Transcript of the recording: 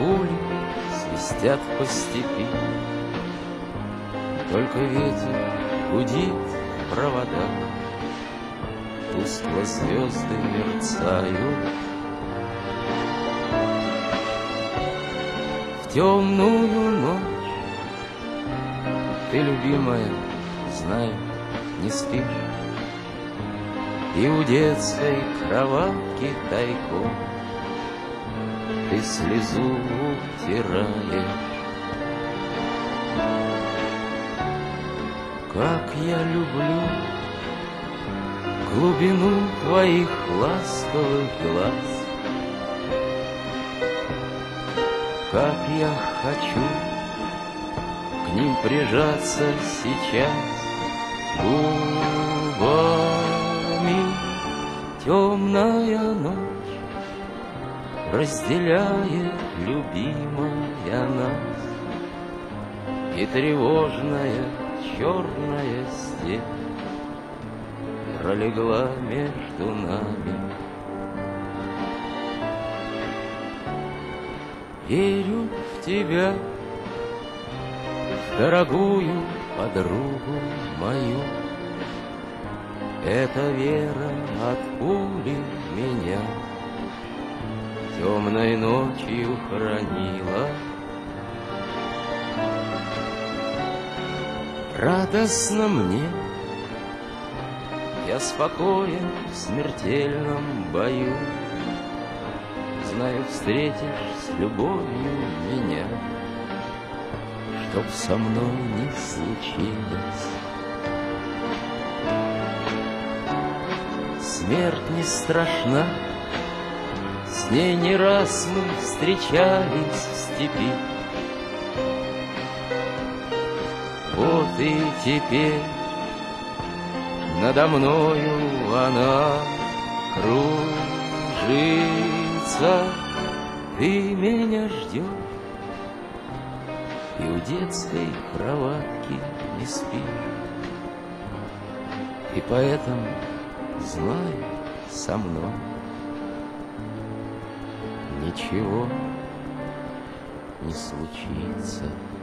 пули свистят по степи, только ветер гудит в проводах, тускло звезды мерцают. В темную ночь ты, любимая, знаю, не спишь, и у детской кроватки тайком ты слезу утираешь. Как я люблю глубину твоих ласковых глаз, как я хочу к ним прижаться сейчас губами. Темная ночь разделяет, любимая, нас, и тревожная черная степь пролегла между нами. Верю в тебя, в дорогую подругу мою. Эта вера от пули меня темной ночью хранила. Радостно мне, я спокоен в смертельном бою. Знаю, встретишь с любовью меня, чтоб со мной не случилось. Смерть не страшна, с ней не раз мы встречались в степи. Вот и теперь надо мною она кружится. Ты меня ждешь и у детской кроватки не спишь, и поэтому, знаю, со мной ничего не случится.